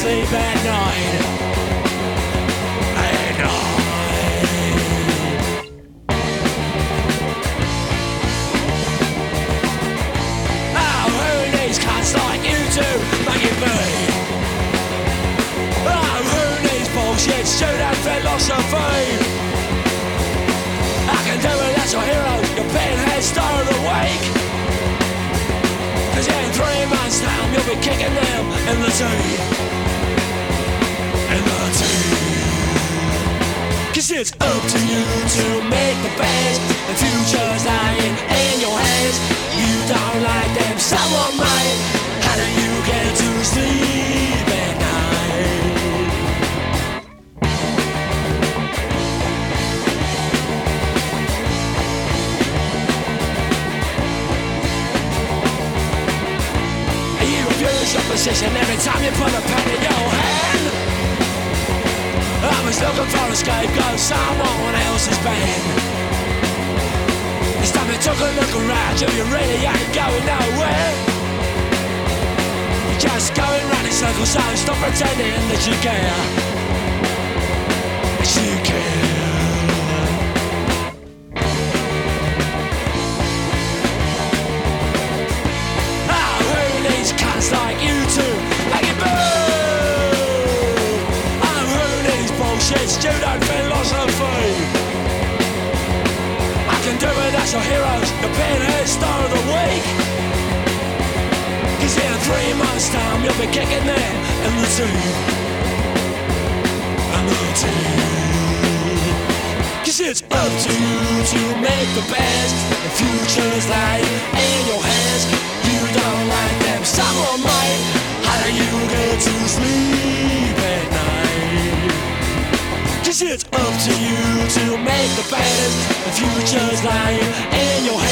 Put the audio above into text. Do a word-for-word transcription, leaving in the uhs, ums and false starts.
sleep at night. At night. Oh, who needs cunts like you to make it be? Oh, who needs bullshit student philosophy? I can do it, that's your hero, your pinhead star of the week. Cause in three months time you'll be kicking them in the teeth. In the teeth. Cause it's up to you to make the best. The future's lying in your hands. You don't like them, someone might. How do you get to sleep at night? Your position every time you put a pen in your hand. I was looking for a scapegoat, someone else's band. This time you took a look around you, you really ain't going nowhere. You're just going round in circles, so stop pretending that you care. That you care. Cunts like you two, make it boo! Oh, who needs bullshit student philosophy? I can do it, that's your heroes, the pinhead star of the week. Cause in three months time you'll be kicking there in the teeth. In the teeth. Cause it's up to you to make the best. The future's lying in your hands. You don't like them, someone might. How do you get to sleep at night? Cause it's up to you to make the best. The future's lying in your hands.